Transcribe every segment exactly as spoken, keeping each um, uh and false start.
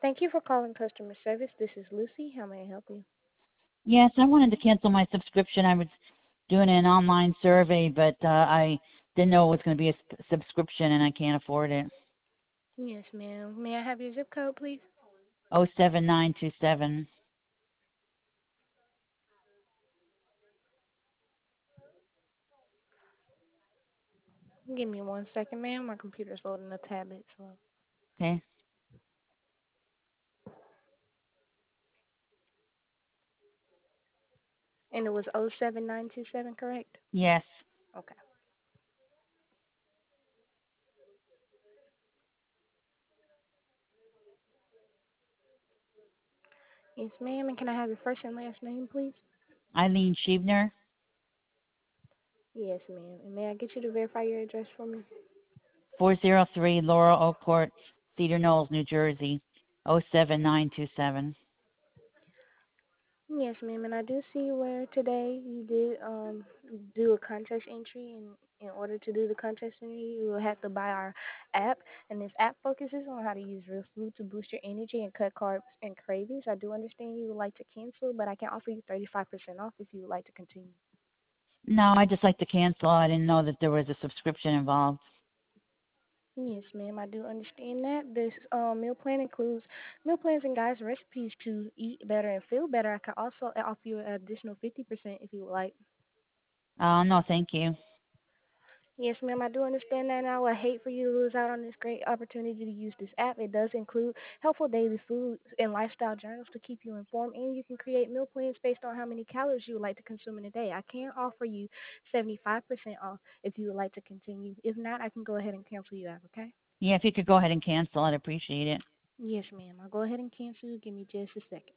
Thank you for calling customer service. This is Lucy. How may I help you? Yes, I wanted to cancel my subscription. I was doing an online survey, but uh, I didn't know it was going to be a sp- subscription, and I can't afford it. Yes, ma'am. May I have your zip code, please? Oh seven nine two seven. Give me one second, ma'am. My computer's loading a tad bit slow. Okay. And it was oh seven nine two seven, correct? Yes. Okay. Yes, ma'am. And can I have your first and last name, please? Eileen Schiebner, Yes, ma'am. And may I get you to verify your address for me? four oh three Laurel Oak Court, Cedar Knolls, New Jersey, oh seven nine two seven. Yes, ma'am. And I do see where today you did um do a contest entry, and in order to do the contest entry, you will have to buy our app. And this app focuses on how to use real food to boost your energy and cut carbs and cravings. I do understand you would like to cancel, but I can offer you thirty-five percent off if you would like to continue. No, I just like to cancel. I didn't know that there was a subscription involved. Yes, ma'am. I do understand that. This um, meal plan includes meal plans and guides, recipes to eat better and feel better. I can also offer you an additional fifty percent if you would like. Uh, no, thank you. Yes, ma'am, I do understand that, and I would hate for you to lose out on this great opportunity to use this app. It does include helpful daily food and lifestyle journals to keep you informed, and you can create meal plans based on how many calories you would like to consume in a day. I can offer you seventy-five percent off if you would like to continue. If not, I can go ahead and cancel you out, okay? Yeah, if you could go ahead and cancel, I'd appreciate it. Yes, ma'am. I'll go ahead and cancel you. Give me just a second.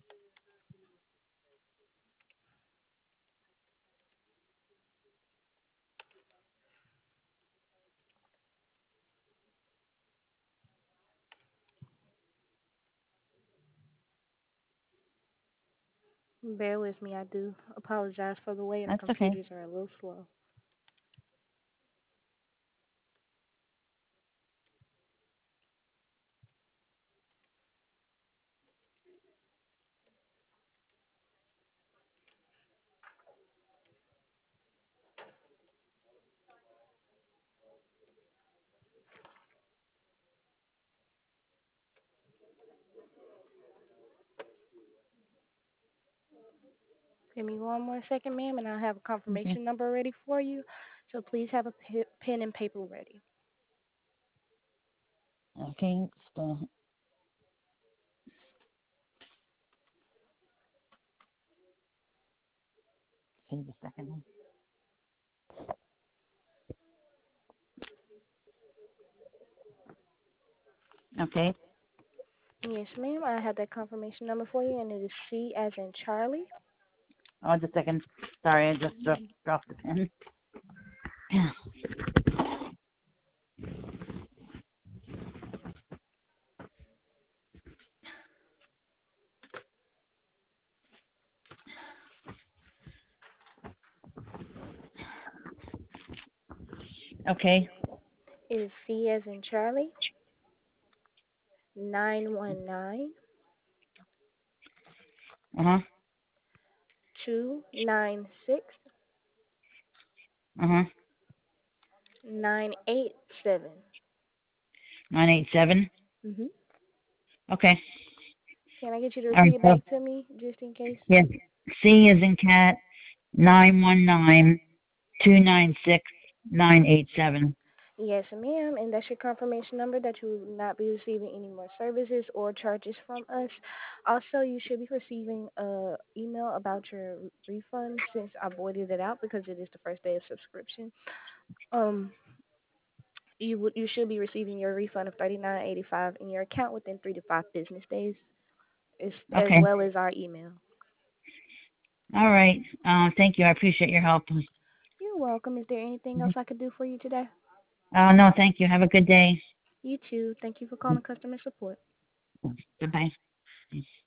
Bear with me. I do apologize for the wait. Our That's okay. computers are a little slow. Give me one more second, ma'am, and I'll have a Okay. confirmation number ready for you. So please have a p- pen and paper ready. Okay. So, save a second. Okay. Yes, ma'am. I have that confirmation number for you, and it is C as in Charlie. Oh, just a second. Sorry, I just dropped, dropped the pen. Okay. It is C as in Charlie. Nine one nine Uh huh. two nine six Uh huh. nine eight seven. Nine eight seven. Mhm. Okay. Can I get you to All repeat right. it So back to me, just in case? yes, C is in cat. Nine one nine two nine six nine eight seven. Yes, ma'am, and that's your confirmation number that you will not be receiving any more services or charges from us. Also, you should be receiving a email about your refund since I voided it out because it is the first day of subscription. Um, you would you should be receiving your refund of thirty nine eighty five in your account within three to five business days, as as Okay. well as our email. All right. Uh, thank you. I appreciate your help. You're welcome. Is there anything else I could do for you today? Uh, no, thank you. Have a good day. You too. Thank you for calling customer support. Goodbye.